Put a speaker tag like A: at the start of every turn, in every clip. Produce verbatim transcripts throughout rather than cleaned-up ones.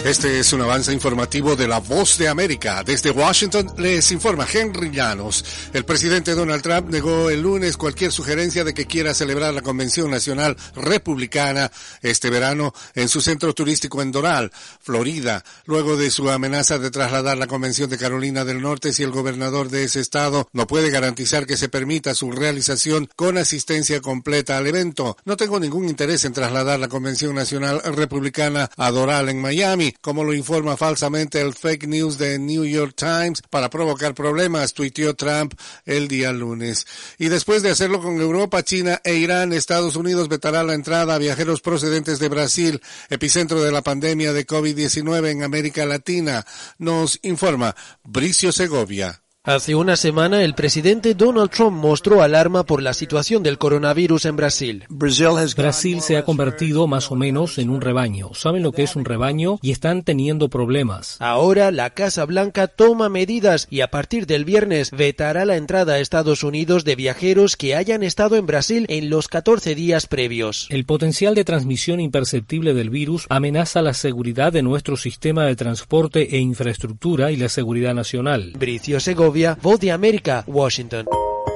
A: Este es un avance informativo de La Voz de América. Desde Washington les informa Henry Llanos. El presidente Donald Trump negó el lunes cualquier sugerencia de que quiera celebrar la Convención Nacional Republicana este verano en su centro turístico en Doral, Florida, luego de su amenaza de trasladar la Convención de Carolina del Norte si el gobernador de ese estado no puede garantizar que se permita su realización con asistencia completa al evento. No tengo ningún interés en trasladar la Convención Nacional Republicana a Doral en Miami, como lo informa falsamente el fake news de New York Times para provocar problemas, tuiteó Trump el día lunes. Y después de hacerlo con Europa, China e Irán, Estados Unidos vetará la entrada a viajeros procedentes de Brasil, epicentro de la pandemia de COVID diecinueve en América Latina, nos informa Bricio Segovia.
B: Hace una semana, el presidente Donald Trump mostró alarma por la situación del coronavirus en Brasil.
C: Brasil se ha convertido más o menos en un rebaño. ¿Saben lo que es un rebaño? Y están teniendo problemas.
B: Ahora, la Casa Blanca toma medidas y a partir del viernes vetará la entrada a Estados Unidos de viajeros que hayan estado en Brasil en los catorce días previos.
C: El potencial de transmisión imperceptible del virus amenaza la seguridad de nuestro sistema de transporte e infraestructura y la seguridad nacional.
B: Bricio Segovia, Voz de América, Washington.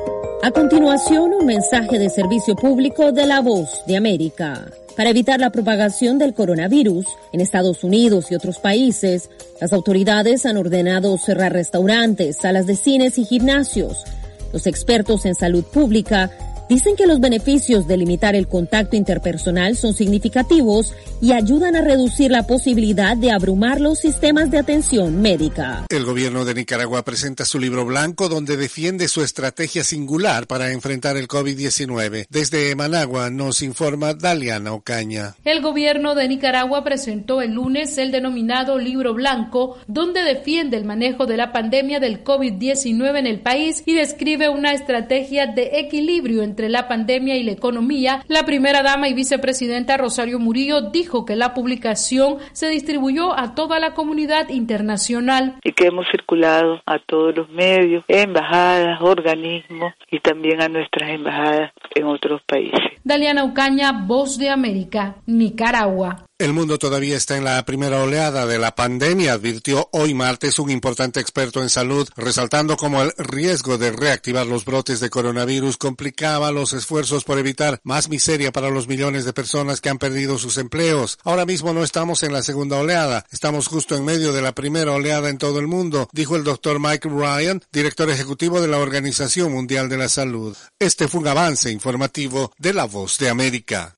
D: A continuación, un mensaje de servicio público de La Voz de América. Para evitar la propagación del coronavirus en Estados Unidos y otros países, las autoridades han ordenado cerrar restaurantes, salas de cines y gimnasios. Los expertos en salud pública dicen que los beneficios de limitar el contacto interpersonal son significativos y ayudan a reducir la posibilidad de abrumar los sistemas de atención médica.
A: El gobierno de Nicaragua presenta su libro blanco donde defiende su estrategia singular para enfrentar el COVID diecinueve. Desde Managua nos informa Daliana Ocaña.
E: El gobierno de Nicaragua presentó el lunes el denominado libro blanco donde defiende el manejo de la pandemia del COVID diecinueve en el país y describe una estrategia de equilibrio entre Entre la pandemia y la economía. La primera dama y vicepresidenta Rosario Murillo dijo que la publicación se distribuyó a toda la comunidad internacional.
F: Y que hemos circulado a todos los medios, embajadas, organismos y también a nuestras embajadas en otros países.
E: Daliana Ocaña, Voz de América, Nicaragua.
A: El mundo todavía está en la primera oleada de la pandemia, advirtió hoy martes un importante experto en salud, resaltando cómo el riesgo de reactivar los brotes de coronavirus complicaba los esfuerzos por evitar más miseria para los millones de personas que han perdido sus empleos. Ahora mismo no estamos en la segunda oleada, estamos justo en medio de la primera oleada en todo el mundo, dijo el doctor Mike Ryan, director ejecutivo de la Organización Mundial de la Salud. Este fue un avance informativo de La Voz de América.